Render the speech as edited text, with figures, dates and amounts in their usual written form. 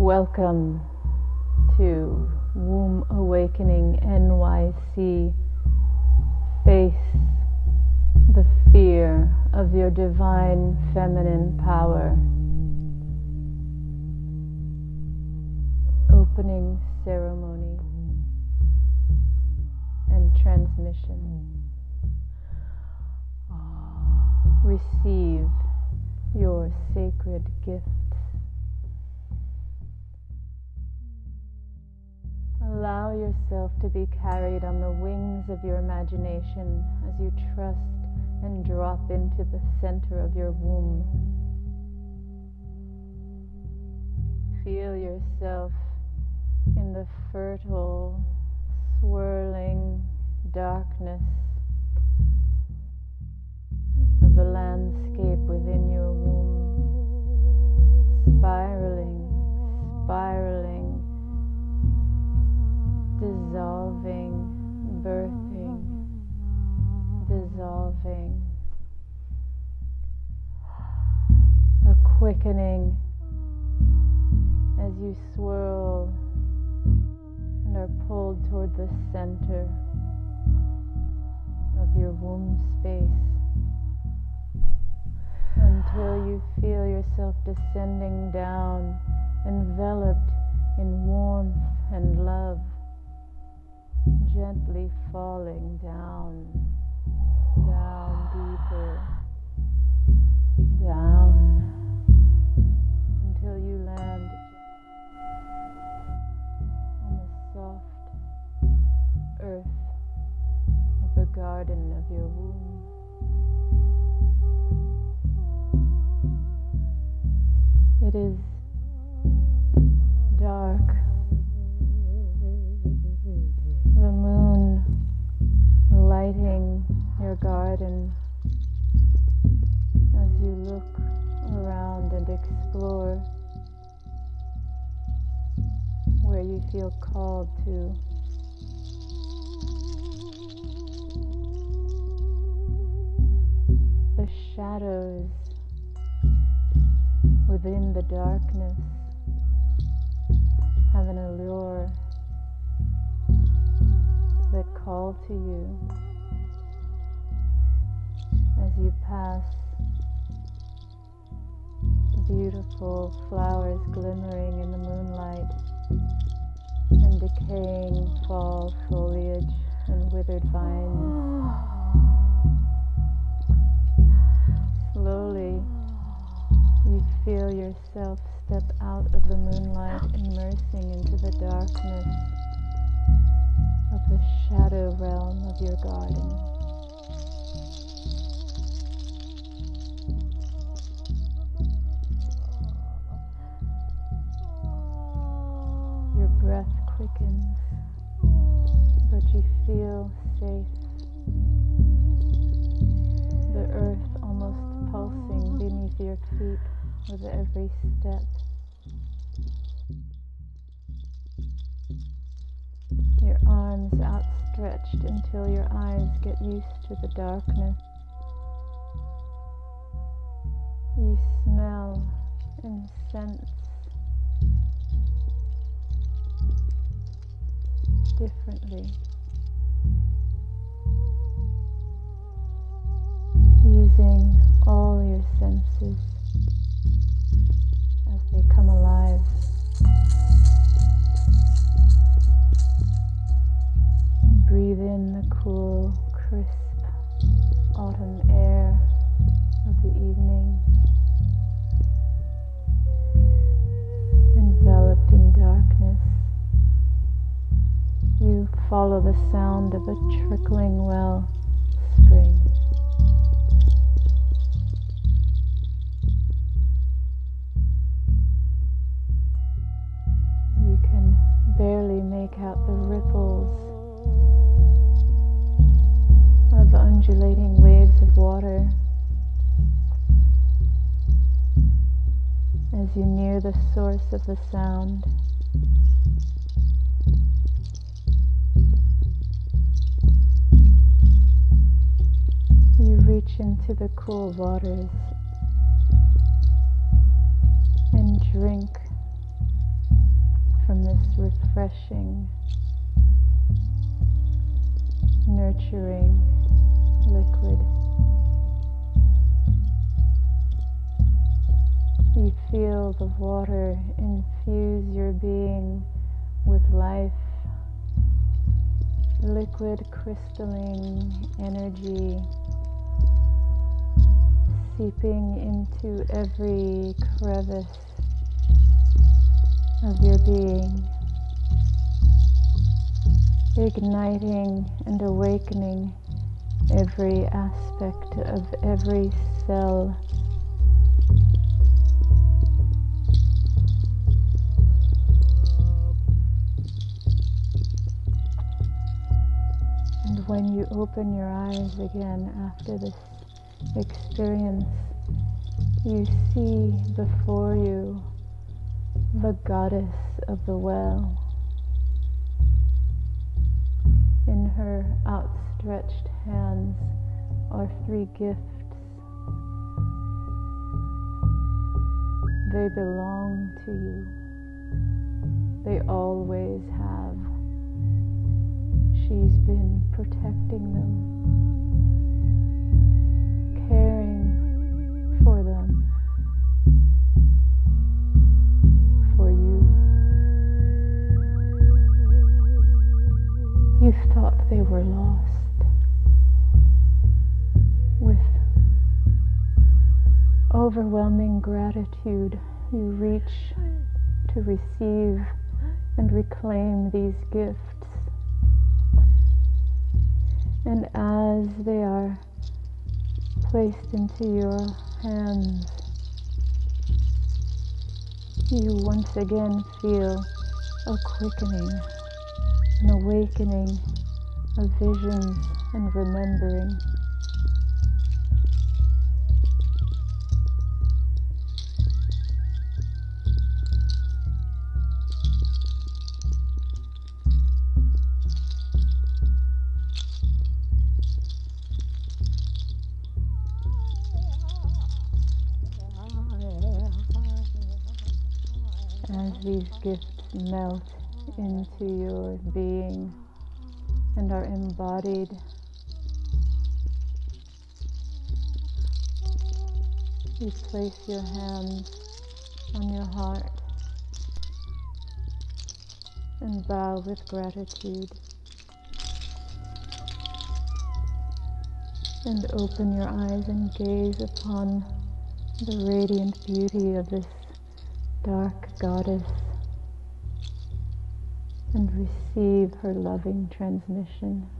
Welcome to Womb Awakening NYC. Face the fear of your divine feminine power. Opening ceremony and transmission. Receive your sacred gifts. Allow yourself to be carried on the wings of your imagination as you trust and drop into the center of your womb. Feel yourself in the fertile, swirling darkness of the landscape within your womb, spiraling, dissolving, birthing, dissolving, a quickening as you swirl and are pulled toward the center of your womb space until you feel yourself descending down, enveloped in warmth and love, gently falling down, deeper, down, until you land on the soft earth of the garden of your womb. It is dark. The moon lighting your garden as you look around and explore where you feel called to. The shadows within the darkness have an allure that call to you as you pass beautiful flowers glimmering in the moonlight and decaying fall foliage and withered vines. Slowly you feel yourself step out of the moonlight, immersing into the darkness of the shadow realm of your garden. Your breath quickens, but you feel safe. The earth almost pulsing beneath your feet with every step. Your arms outstretched until your eyes get used to the darkness. You smell and sense differently, using all your senses as they come alive. Breathe in the cool, crisp autumn air of the evening, enveloped in darkness. You follow the sound of a trickling well spring. You can barely make out the ripples of undulating waves of water as you near the source of the sound. You reach into the cool waters and drink refreshing, nurturing liquid. You feel the water infuse your being with life, liquid crystalline energy seeping into every crevice of your being, igniting and awakening every aspect of every cell. And when you open your eyes again after this experience, you see before you the goddess of the well. In her outstretched hands are 3 gifts. They belong to you. They always have. She's been protecting them, caring for them, for you. You thought they were lost. With overwhelming gratitude, you reach to receive and reclaim these gifts. And as they are placed into your hands, you once again feel a quickening, an awakening of visions and remembering. As these gifts melt into your being and are embodied, you place your hands on your heart and bow with gratitude, and open your eyes and gaze upon the radiant beauty of this dark goddess and receive her loving transmission.